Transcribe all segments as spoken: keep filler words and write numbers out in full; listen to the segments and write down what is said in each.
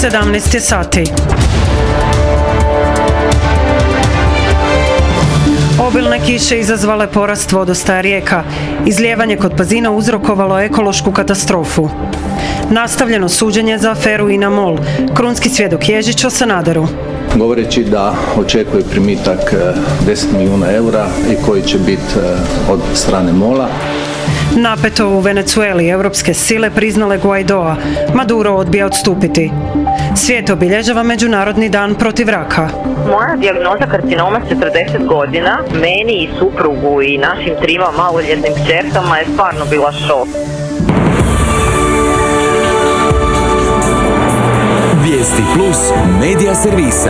sedamnaest je sati. Obilne kiše izazvale porast vodostaja rijeka. Izlijevanje kod Pazina uzrokovalo ekološku katastrofu. Nastavljeno suđenje za aferu INA MOL. Krunski svjedok Ježić o Sanaderu. Govoreći da očekuje primitak deset milijuna eura i koji će biti od strane MOL-a. Napeto u Venezueli, europske sile priznale Guaidoa. Maduro odbija odstupiti. Svijet obilježava Međunarodni dan protiv raka. Moja dijagnoza karcinoma s četrdeset godina, meni i suprugu i našim trima maloljetnim kćerkama je stvarno bila šok. Vijesti plus medija servisa.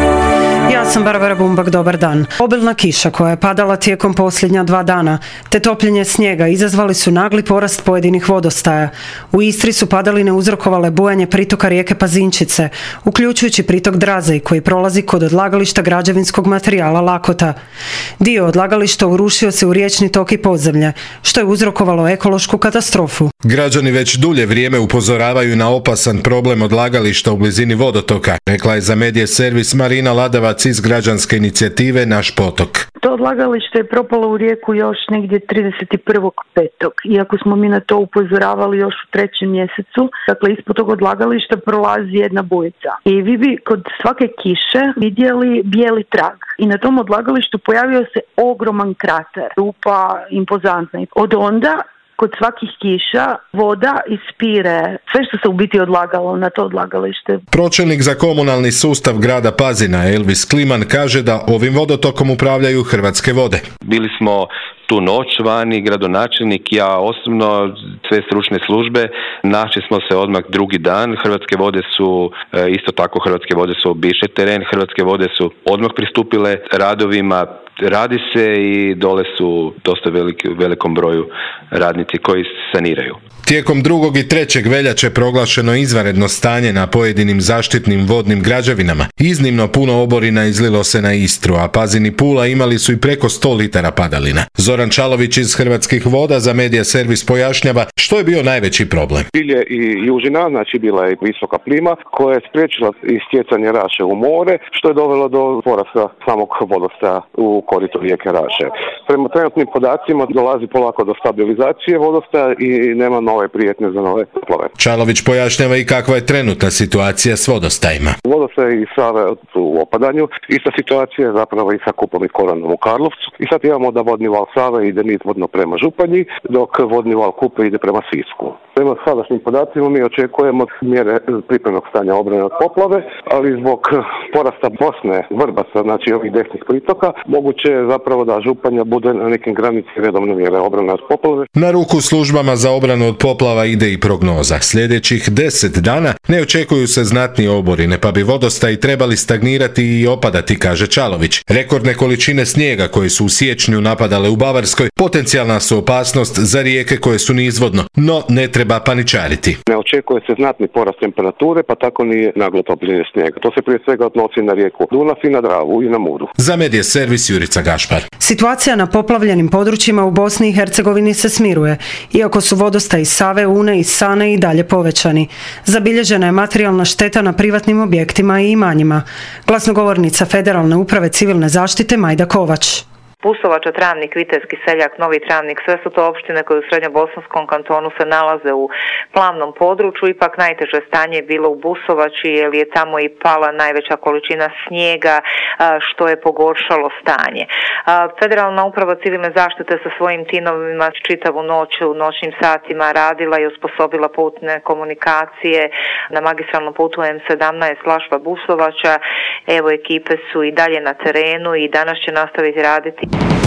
Ja sam Barbara Bumbak, dobar dan. Obilna kiša koja je padala tijekom posljednja dva dana, te topljenje snijega izazvali su nagli porast pojedinih vodostaja. U Istri su padaline uzrokovale bujanje pritoka rijeke Pazinčice, uključujući pritok Draze koji prolazi kod odlagališta građevinskog materijala Lakota. Dio odlagališta urušio se u riječni tok i podzemlje, što je uzrokovalo ekološku katastrofu. Građani već dulje vrijeme upozoravaju na opasan problem odlagališta u blizini vodotoka, rekla je za medije servis Marina Ladavac iz građanske inicijative Naš potok. To odlagalište je propalo u rijeku još negdje trideset prvog petog Iako smo mi na to upozoravali još u trećem mjesecu, dakle ispod tog odlagališta prolazi jedna bujica. I vi bi kod svake kiše vidjeli bijeli trag. I na tom odlagalištu pojavio se ogroman krater, rupa impozantna. Od onda kod svakih kiša voda ispire sve što se u biti odlagalo na to odlagalište. Pročelnik za komunalni sustav grada Pazina Elvis Kliman kaže da ovim vodotokom upravljaju Hrvatske vode. Bili smo tu noć vani, gradonačelnik, ja osobno, sve stručne službe, našli smo se odmah drugi dan. Hrvatske vode su, isto tako Hrvatske vode su obišle teren, Hrvatske vode su odmah pristupile radovima. Radi se i dole su dosta veliki, u velikom broju radnici koji saniraju. Tijekom drugog i trećeg veljače proglašeno izvanredno stanje na pojedinim zaštitnim vodnim građevinama. Iznimno puno oborina izlilo se na Istru, a Pazin i Pula imali su i preko sto litara padalina. Zoran Čalović iz Hrvatskih voda za medija servis pojašnjava što je bio najveći problem. Bilje i južina, znači bila je visoka plima koja je spriječila istjecanje Raše u more, što je dovelo do porasta samog vodostaja u korito rijeke Raše. Prema trenutnim podacima dolazi polako do stabilizacije vodostaja i nema nove prijetnje za nove poplave. Čalović pojašnjava i kakva je trenutna situacija s vodostajima. Vodostaj i Save su u opadanju. Ista situacija je zapravo i sa Kupom i Koranom u Karlovcu. I sad imamo da vodni val Save ide nizvodno prema Županji, dok vodni val Kupe ide prema Sisku. Prema sadašnjim podacima mi očekujemo mjere pripremnog stanja obrane od poplave, ali zbog porasta Bosne, Vrbasa, znači ovih desnih pritoka, moguće je zapravo da Županja bude na nekim granici redovne mjere obrane od poplave. Na ruku službama za obranu od poplava ide i prognoza. Sljedećih deset dana ne očekuju se znatnije oborine, pa bi vodostaji trebali stagnirati i opadati, kaže Čalović. Rekordne količine snijega koje su u siječnju napadale u Bavarskoj potencijalna su opasnost za rijeke koje su nizvodno, no ne treba paničariti. Ne očekuje se znatni porast temperature, pa tako ni naglo topljenje snijega. To se prije svega odnosi na rijeku Dunav i na Dravu i na Muru. Za medije servis Jurica Gašpar. Situacija na poplavljenim područjima u Bosni i Hercegovini se smiruje, iako su vodostaji Save, Une i Sane i dalje povećani. Zabilježena je materijalna šteta na privatnim objektima i imanjima. Glasnogovornica Federalne uprave civilne zaštite Majda Kovač. Busovača, Travnik, Vitejski Seljak, Novi Travnik, sve su to opštine koje u srednjobosanskom kantonu se nalaze u plavnom području. Ipak najteže stanje je bilo u Busovači jer je tamo i pala najveća količina snijega što je pogoršalo stanje. Federalna uprava civilne zaštite sa svojim timovima čitavu noć u noćnim satima radila i osposobila putne komunikacije na magistralnom putu em sedamnaest Lašva Busovača. Evo, ekipe su i dalje na terenu i danas će nastaviti raditi.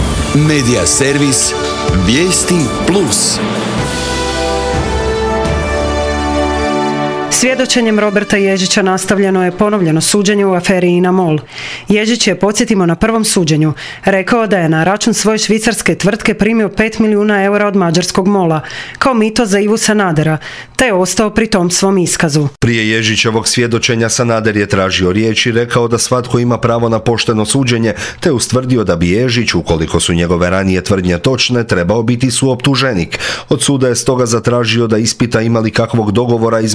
Medija servis Vijesti plus. Svjedočenjem Roberta Ježića nastavljeno je ponovljeno suđenje u aferi INA MOL. Ježić je, podsjetimo, na prvom suđenju rekao da je na račun svoje švicarske tvrtke primio pet milijuna eura od mađarskog MOL-a kao mito za Ivu Sanadera, te je ostao pri tom svom iskazu. Prije Ježićevog svjedočenja Sanader je tražio riječ i rekao da svatko ima pravo na pošteno suđenje, te ustvrdio da bi Ježić, ukoliko su njegove ranije tvrdnje točne, trebao biti suoptuženik. Od suda je stoga zatražio da ispita ima li kakvog dogovora između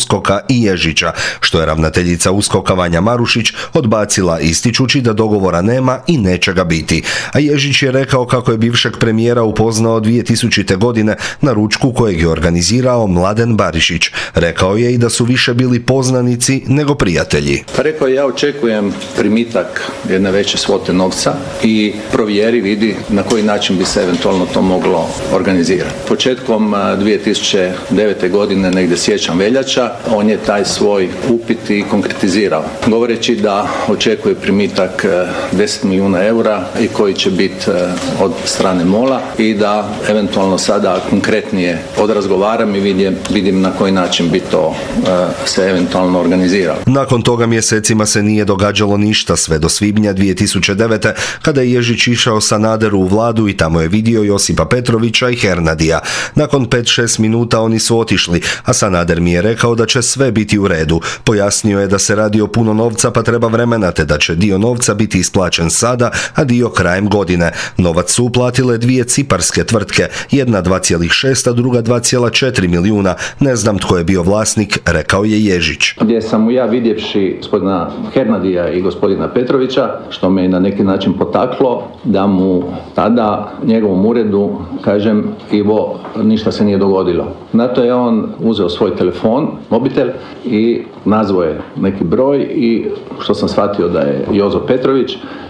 USKOK-a i Ježića, što je ravnateljica USKOK-a Vanja Marušić odbacila ističući da dogovora nema i neće ga biti. A Ježić je rekao kako je bivšeg premijera upoznao dvije tisućite. godine na ručku kojeg je organizirao Mladen Barišić. Rekao je i da su više bili poznanici nego prijatelji. Pa rekao je, ja očekujem primitak jedne veće svote novca i provjeri, vidi na koji način bi se eventualno to moglo organizirati. Početkom dvije tisuće devete. godine, negdje siječanj veljača, on je taj svoj upit i konkretizirao, govoreći da očekuje primitak deset milijuna eura i koji će biti od strane MOL-a i da eventualno sada konkretnije odrazgovaram i vidim, vidim na koji način bi to se eventualno organiziralo. Nakon toga mjesecima se nije događalo ništa sve do svibnja dvije tisuće devete. kada je Ježić išao Sanaderu u vladu i tamo je vidio Josipa Petrovića i Hernadija. Nakon pet šest minuta oni su otišli, a Sanader mi je rekao da će sve biti u redu. Pojasnio je da se radi o puno novca pa treba vremena, te da će dio novca biti isplaćen sada, a dio krajem godine. Novac su uplatile dvije ciparske tvrtke, jedna dva zarez šest, a druga dva zarez četiri milijuna. Ne znam tko je bio vlasnik, rekao je Ježić. Gdje sam mu ja vidjevši gospodina Hernadija i gospodina Petrovića, što me je na neki način potaklo, da mu tada njegovom uredu kažem, Ivo, ništa se nije dogodilo. Na to je on uzeo svoj telefon, mobitel i nazvao je neki broj i što sam shvatio da je Jozo Petrović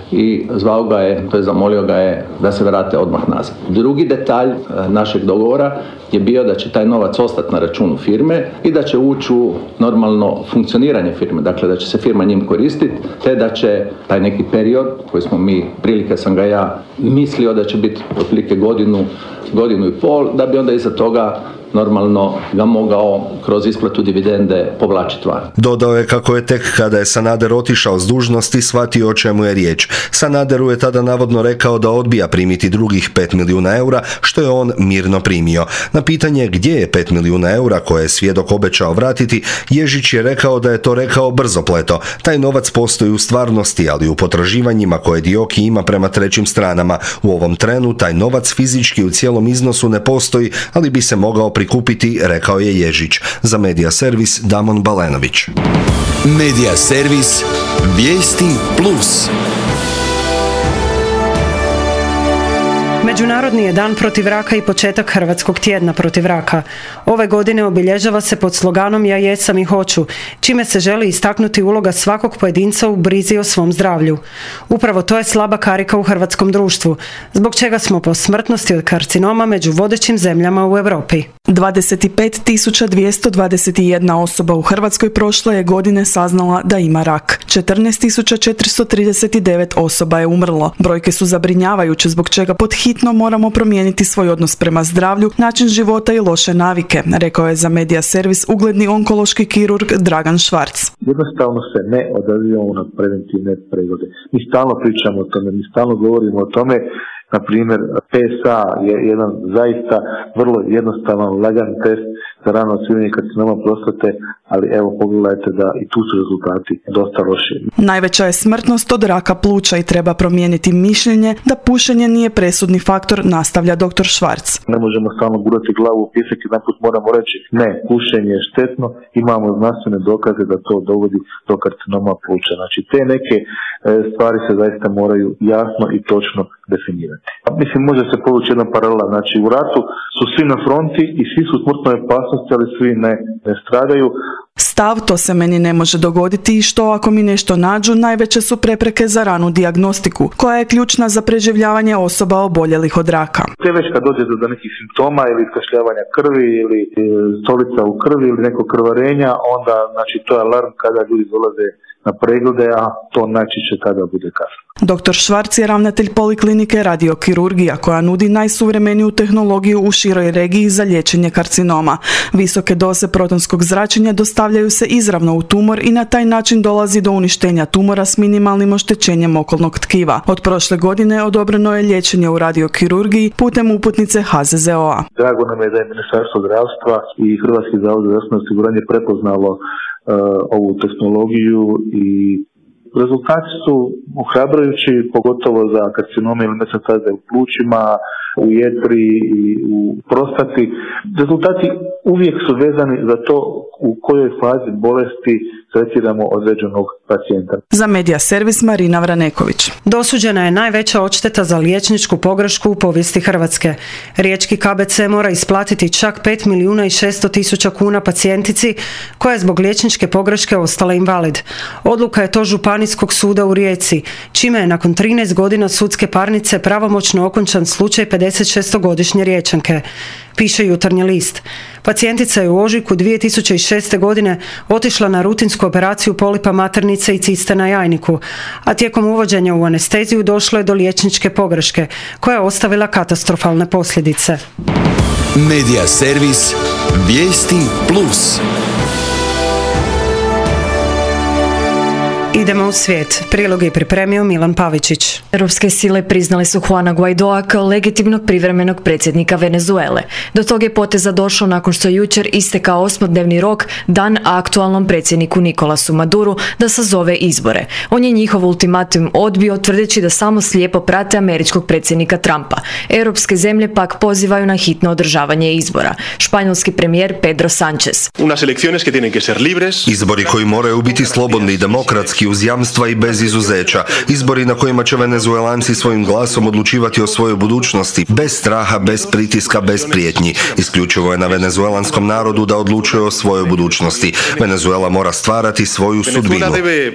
i zvao ga je, to je zamolio ga je da se vrate odmah nazad. Drugi detalj našeg dogovora je bio da će taj novac ostati na računu firme i da će ući u normalno funkcioniranje firme, dakle da će se firma njim koristiti, te da će taj neki period koji smo mi, prilike sam ga ja mislio da će biti otprilike godinu, godinu i pol, da bi onda iza toga normalno ga mogao kroz isplatu dividende povlačiti van. Dodao je kako je tek kada je Sanader otišao s dužnosti shvatio o čemu je riječ. Sanaderu je tada navodno rekao da odbija primiti drugih pet milijuna eura, što je on mirno primio. Na pitanje gdje je pet milijuna eura koje je svjedok obećao vratiti, Ježić je rekao da je to rekao brzopleto. Taj novac postoji u stvarnosti, ali u potraživanjima koje Dioki ima prema trećim stranama. U ovom trenu taj novac fizički u cijelom iznosu ne postoji, ali bi se mogao prikupiti, rekao je Ježić. Za Medija servis Damon Balenović. Medija servis Vijesti plus. Međunarodni je dan protiv raka i početak Hrvatskog tjedna protiv raka. Ove godine obilježava se pod sloganom Ja jesam i hoću, čime se želi istaknuti uloga svakog pojedinca u brizi o svom zdravlju. Upravo to je slaba karika u hrvatskom društvu, zbog čega smo po smrtnosti od karcinoma među vodećim zemljama u Europi. dvadeset pet tisuća dvjesto dvadeset jedna osoba u Hrvatskoj prošle je godine saznala da ima rak. četrnaest tisuća četiristo trideset devet osoba je umrlo. Brojke su zabrinjavajuće, zbog čega pod hitno moramo promijeniti svoj odnos prema zdravlju, način života i loše navike, rekao je za Medija servis ugledni onkološki kirurg Dragan Švarc. Jednostavno se ne odazivamo na preventivne preglede. Mi stalno pričamo o tome, mi stalno govorimo o tome. Na primjer, P S A je jedan zaista vrlo jednostavan, lagan test za rano otkrivanje karcinoma prostate, ali evo pogledajte da i tu su rezultati dosta loši. Najveća je smrtnost od raka pluća i treba promijeniti mišljenje da pušenje nije presudni faktor, nastavlja doktor Švarc. Ne možemo stalno gurati glavu u pijesak i naput moramo reći ne, pušenje je štetno, imamo znanstvene dokaze da to dovodi do karcinoma pluća. Znači te neke e, stvari se zaista moraju jasno i točno definirati. Mislim, može se povući jedna paralela, znači u ratu su svi na fronti i svi su u smrtnoj opasnosti, ali svi ne, ne stradaju. Stav to se meni ne može dogoditi i što ako mi nešto nađu, najveće su prepreke za ranu dijagnostiku, koja je ključna za preživljavanje osoba oboljelih od raka. Te već kad dođe do nekih simptoma ili iskašljavanja krvi ili stolica u krvi ili neko krvarenja, onda znači to je alarm kada ljudi dolaze na preglede, a to najčešće tada bude kasno. doktor Švarc je ravnatelj poliklinike radiokirurgija koja nudi najsuvremeniju tehnologiju u široj regiji za liječenje karcinoma. Visoke doze protonskog zračenja dostavljaju se izravno u tumor i na taj način dolazi do uništenja tumora s minimalnim oštećenjem okolnog tkiva. Od prošle godine odobreno je liječenje u radiokirurgiji putem uputnice H Z Z O A. Drago nam je da je Ministarstvo zdravstva i Hrvatski zavod za zdravstveno osiguranje prepoznalo Uh, ovu tehnologiju i Rezultati su ohrabrujući, pogotovo za karcinome ili metastaze u plućima, u jetri i u prostati. Rezultati uvijek su vezani za to u kojoj fazi bolesti tretiramo određenog pacijenta. Za Medija servis Marina Vraneković. Dosuđena je najveća odšteta za liječničku pogrešku u povijesti Hrvatske. Riječki K B C mora isplatiti čak pet milijuna i šesto tisuća kuna pacijentici koja je zbog liječničke pogreške ostala invalid. Odluka je to Županijskog suda u Rijeci, čime je nakon trinaest godina sudske parnice pravomoćno okončan slučaj pedesetšestogodišnje Riječanke, piše Jutarnji list. Pacijentica je u ožujku dvije tisuće šeste. godine otišla na rutinsku operaciju polipa maternice i ciste na jajniku, a tijekom uvođenja u anesteziju došlo je do liječničke pogreške koja je ostavila katastrofalne posljedice. Medija servis Vijesti plus. Idemo u svijet. Prilog je pripremio Milan Pavičić. Europske sile priznali su Juana Guaidoa kao legitimnog privremenog predsjednika Venezuele. Do tog je poteza došlo nakon što je jučer istekao osmodnevni rok dan aktualnom predsjedniku Nikolasu Maduru da sazove izbore. On je njihov ultimatum odbio tvrdeći da samo slijepo prate američkog predsjednika Trumpa. Europske zemlje pak pozivaju na hitno održavanje izbora. Španjolski premijer Pedro Sánchez. Izbori koji moraju biti slobodni i demokratski uz jamstva i bez izuzeća. Izbori na kojima će Venezuelanci svojim glasom odlučivati o svojoj budućnosti, bez straha, bez pritiska, bez prijetnji. Isključivo je na venezuelanskom narodu da odlučuje o svojoj budućnosti. Venezuela mora stvarati svoju sudbinu.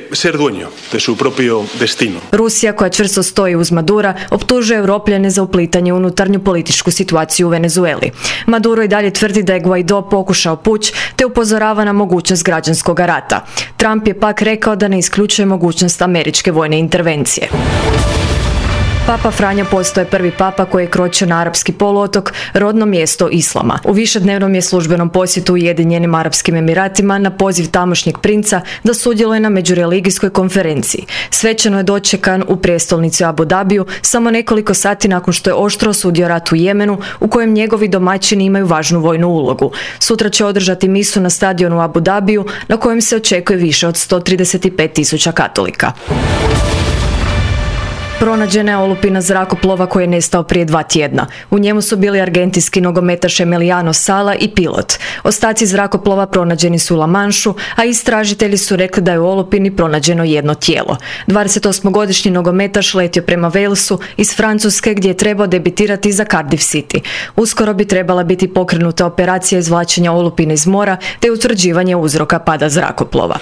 Rusija, koja čvrsto stoji uz Madura, optužuje Europljane za uplitanje u unutarnju političku situaciju u Venezueli. Maduro i dalje tvrdi da je Guaido pokušao puč te upozorava na mogućnost građanskog rata. Trump je pak rekao da ne isključuje mogućnost američke vojne intervencije. Papa Franjo postaje prvi papa koji je kročio na arapski poluotok, rodno mjesto islama. U višednevnom je službenom posjetu Ujedinjenim Arapskim Emiratima na poziv tamošnjeg princa da sudjeluje na međureligijskoj konferenciji. Svečano je dočekan u prijestolnici Abu Dabiju samo nekoliko sati nakon što je oštro osudio rat u Jemenu, u kojem njegovi domaćini imaju važnu vojnu ulogu. Sutra će održati misu na stadionu u Abu Dabiju, na kojem se očekuje više od sto trideset pet tisuća katolika. Pronađena je olupina zrakoplova koji je nestao prije dva tjedna. U njemu su bili argentinski nogometaš Emiliano Sala i pilot. Ostaci zrakoplova pronađeni su u La Manšu, a istražitelji su rekli da je u olupini pronađeno jedno tijelo. dvadesetosmogodišnji nogometaš letio prema Walesu iz Francuske gdje je trebao debitirati za Cardiff City. Uskoro bi trebala biti pokrenuta operacija izvlačenja olupine iz mora te utvrđivanje uzroka pada zrakoplova.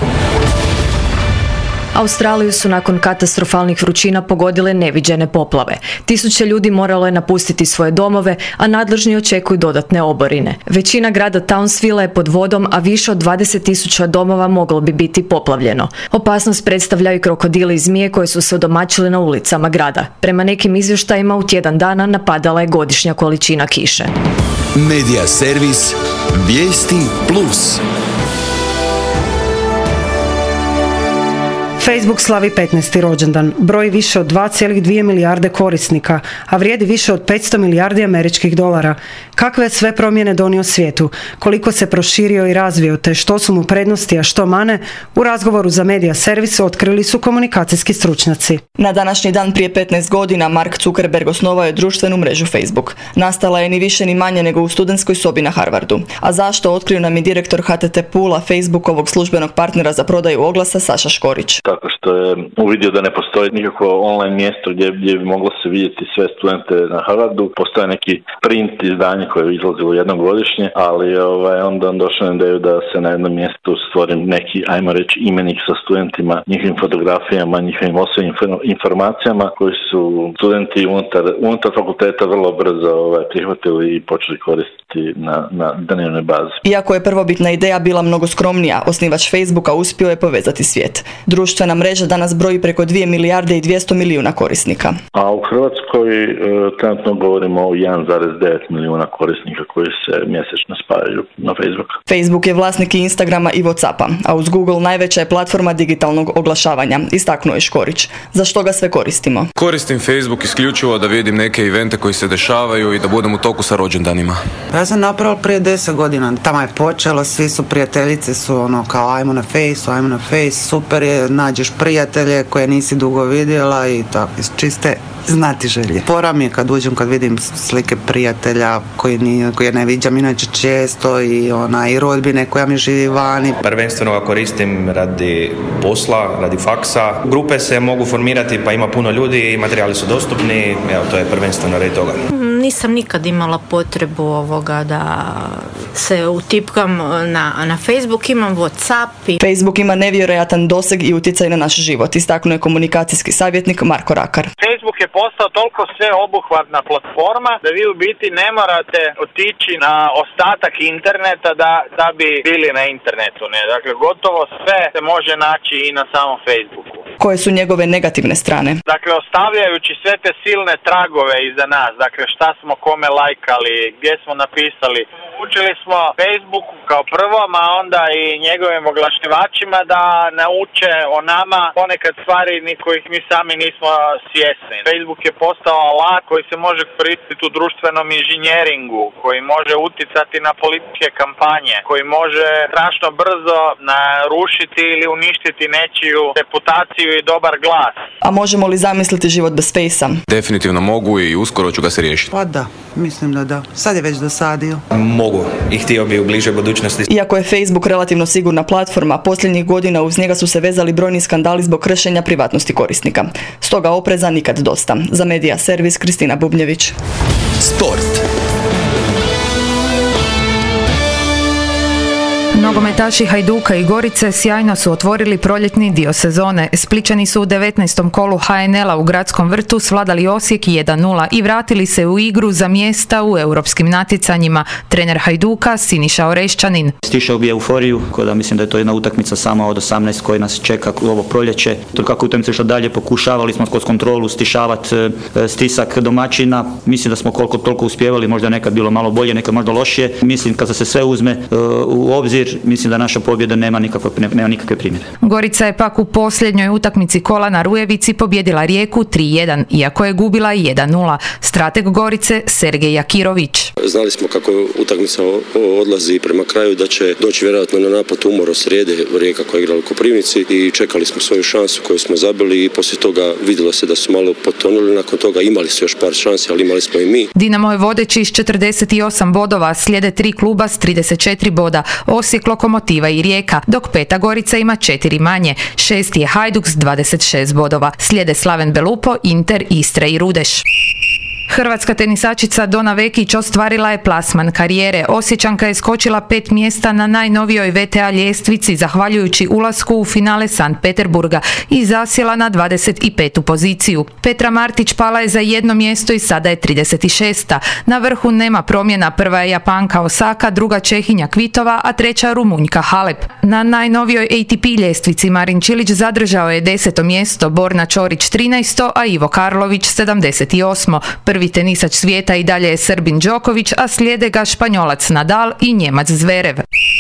Australiju su nakon katastrofalnih vrućina pogodile neviđene poplave. Tisuće ljudi moralo je napustiti svoje domove, a nadležni očekuju dodatne oborine. Većina grada Townsville je pod vodom, a više od dvadeset tisuća domova moglo bi biti poplavljeno. Opasnost predstavljaju krokodili i zmije koje su se odomaćile na ulicama grada. Prema nekim izvještajima u tjedan dana napadala je godišnja količina kiše. Medija servis Vijesti plus. Facebook slavi petnaesti rođendan, broji više od dva zarez dvije milijarde korisnika, a vrijedi više od petsto milijardi američkih dolara. Kakve je sve promjene donio svijetu, koliko se proširio i razvio, te što su mu prednosti, a što mane, u razgovoru za Medija servis otkrili su komunikacijski stručnjaci. Na današnji dan prije petnaest godina Mark Zuckerberg osnovao je društvenu mrežu Facebook. Nastala je ni više ni manje nego u studentskoj sobi na Harvardu. A zašto, otkrio nam i direktor H T T Pula, Facebookovog službenog partnera za prodaju oglasa, Saša Škorić. Tako što je uvidio da ne postoji nikakvo online mjesto gdje, gdje bi moglo se vidjeti sve studente na Harvardu. Postoje neki print izdanje koje je izlazilo jednom godišnje, ali ovaj, onda on došao na ideju da se na jednom mjestu stvori neki, ajmo reći, imenik sa studentima, njihovim fotografijama, njihovim osobnim informacijama koji su studenti unutar, unutar fakulteta vrlo brzo ovaj, prihvatili i počeli koristiti na, na dnevnoj bazi. Iako je prvobitna ideja bila mnogo skromnija, osnivač Facebooka uspio je povezati svijet. Društvena mreža danas broji preko dvije milijarde i dvjesto milijuna korisnika. A u Hrvatskoj e, trenutno govorimo o jedan zarez devet milijuna korisnika koji se mjesečno spajaju na Facebook. Facebook je vlasnik i Instagrama i Whatsappa, a uz Google najveća je platforma digitalnog oglašavanja, istaknuo je Škorić. Za što ga sve koristimo? Koristim Facebook isključivo da vidim neke evente koji se dešavaju i da budem u toku sa rođendanima. Ja sam napravila prije deset godina, tamo je počelo, svi su prijateljice su ono kao ajmo na Face, ajmo na Face, super je, na nađeš prijatelje koje nisi dugo vidjela i tako, iz čiste znati želje. Pora mi je kad uđem, kad vidim slike prijatelja koji nije, koje ne viđam inače često i ona i rodbine koja mi živi vani. Prvenstveno ga koristim radi posla, radi faksa. Grupe se mogu formirati pa ima puno ljudi i materijali su dostupni, evo to je prvenstveno radi toga. Nisam nikad imala potrebu ovoga da se utipkam na, na Facebook, imam WhatsApp. I... Facebook ima nevjerojatan doseg i utjecaj na naš život, istaknuo je komunikacijski savjetnik Marko Rakar. Facebook je postao toliko sveobuhvatna platforma da vi u biti ne morate otići na ostatak interneta da, da bi bili na internetu. Ne? Dakle, gotovo sve se može naći i na samom Facebooku. Koje su njegove negativne strane? Dakle, ostavljajući sve te silne tragove iza nas, dakle šta smo kome lajkali, gdje smo napisali, učili smo Facebooku kao prvom, a onda i njegovim oglašivačima da nauče o nama ponekad stvari ni kojih mi sami nismo svjesni. Facebook je postao alat koji se može koristiti u društvenom inženjeringu, koji može uticati na političke kampanje, koji može strašno brzo narušiti ili uništiti nečiju reputaciju i dobar glas. A možemo li zamisliti život bez Fejsa? Definitivno mogu i uskoro ću ga se riješiti. Pa da, mislim da da. Sad je već dosadio. Mogu i htio bi u bližoj budućnosti. Iako je Facebook relativno sigurna platforma, posljednjih godina uz njega su se vezali brojni skandali zbog kršenja privatnosti korisnika. Stoga opreza nikad dosta. Za Medija servis Kristina Bubnjević. Sport. Nogometaši Hajduka i Gorice sjajno su otvorili proljetni dio sezone. Splićani su u devetnaestom kolu ha en el a u Gradskom vrtu svladali Osijek jedan nula i vratili se u igru za mjesta u europskim natjecanjima. Trener Hajduka Siniša Orešćanin. Stišao bi euforiju, da mislim da je to jedna utakmica sama od osamnaest koji nas čeka u ovo proljeće. To kako utakmice što dalje pokušavali smo kroz kontrolu stišavati stisak domaćina. Mislim da smo koliko toliko uspjevali, možda nekad bilo malo bolje, nekad možda lošije. Mislim kada se sve uzme u obzir, mislim da naša pobjeda nema nikakve, nema nikakve primjere. Gorica je pak u posljednjoj utakmici kola na Rujevici pobjedila Rijeku tri jedan, iako je gubila jedan nula. Strateg Gorice Sergej Jakirović. Znali smo kako utakmica odlazi prema kraju, da će doći vjerojatno na napad umor od srijede Rijeka koja je igrala u Koprivnici i čekali smo svoju šansu koju smo zabili i poslije toga vidjelo se da su malo potonuli, nakon toga imali su još par šansi, ali imali smo i mi. Dinamo je vodeći s četrdeset osam bodova, slijede tri kluba s trideset četiri boda, Osijek, Lokomotiva i Rijeka, dok Peta Gorica ima četiri manje. Šesti je Hajduk s dvadeset šest bodova. Slijede Slaven Belupo, Inter, Istra i Rudeš. Hrvatska tenisačica Dona Vekić ostvarila je plasman karijere. Osječanka je skočila pet mjesta na najnovijoj ve te a ljestvici zahvaljujući ulasku u finale Sankt Peterburga i zasjela na dvadeset petu poziciju. Petra Martić pala je za jedno mjesto i sada je trideset šesta. Na vrhu nema promjena, prva je Japanka Osaka, druga Čehinja Kvitova, a treća Rumunjka Halep. Na najnovijoj a te pe ljestvici Marin Čilić zadržao je deseto mjesto, Borna Čorić trinaesto, a Ivo Karlović sedamdeset osmo. Prvi tenisač svijeta i dalje je Srbin Đoković, a slijede ga Španjolac Nadal i Njemac Zverev.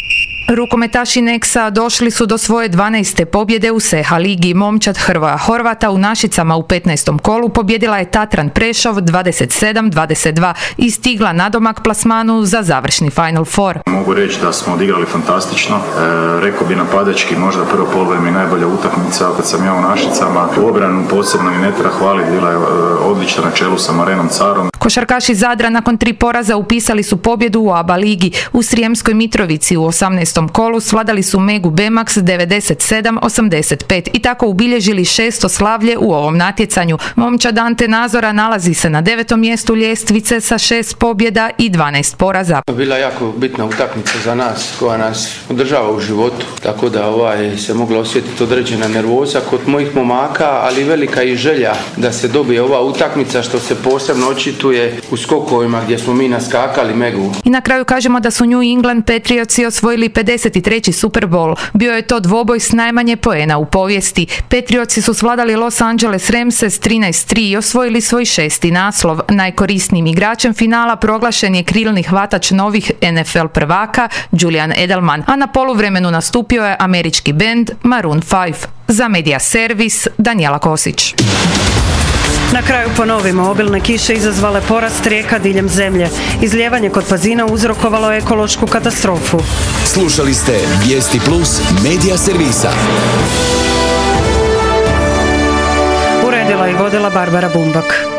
Rukometaši Nexa došli su do svoje dvanaeste pobjede u SEHA ligi. Momčad Hrvoja Horvata u Našicama u petnaestom kolu pobjedila je Tatran Prešov dvadeset sedam dvadeset dva i stigla nadomak plasmanu za završni Final Four. Mogu reći da smo odigrali fantastično. E, rekao bi napadački, možda prvo polovreme i najbolja utakmica kad sam ja u Našicama. U obranu posebno i ne treba hvaliti, bila je e, odlična na čelu sa Marenom Carom. Košarkaši Zadra nakon tri poraza upisali su pobjedu u ABA ligi. U Srijemskoj Mitrovici u osamnaestom kolu svladali su Megu Bemax devedeset sedam osamdeset pet i tako ubilježili šesto slavlje u ovom natjecanju. Momčad Ante Nazora nalazi se na devetom mjestu ljestvice sa šest pobjeda i dvanaest poraza. Bila je jako bitna utakmica za nas koja nas održava u životu, tako da ovaj se mogla osjetiti određena nervoza kod mojih momaka, ali velika i želja da se dobije ova utakmica, što se posebno očituje u skokovima gdje smo mi naskakali Megu. I na kraju kažemo da su New England Patriotsi osvojili pedeset treći Super Bowl. Bio je to dvoboj s najmanje poena u povijesti. Patriotsi su svladali Los Angeles Ramse s trinaest tri i osvojili svoj šesti naslov. Najkorisnijim igračem finala proglašen je krilni hvatač novih en ef el prvaka Julian Edelman, a na poluvremenu nastupio je američki bend Maroon pet. Za Medija servis Danijela Kosić. Na kraju ponovimo, obilne kiše izazvale porast rijeka diljem zemlje. Izlijevanje kod Pazina uzrokovalo je ekološku katastrofu. Slušali ste Vijesti Plus Medija servisa. pripremila i vodila Barbara Bumbak.